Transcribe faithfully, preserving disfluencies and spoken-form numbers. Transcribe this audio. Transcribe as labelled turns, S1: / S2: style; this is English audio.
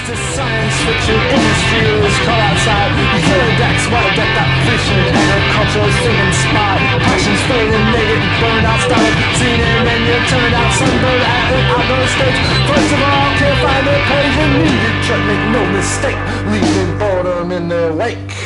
S1: to science fiction industry is caught outside. You hear decks, well decked out fishing, agricultural singing spy. Passions fading, naked, burned out style. Seen it and you turned out sunburned at an outdoor stage. First of all, can't find a page and needed truck, make no mistake, leaving boredom in their wake.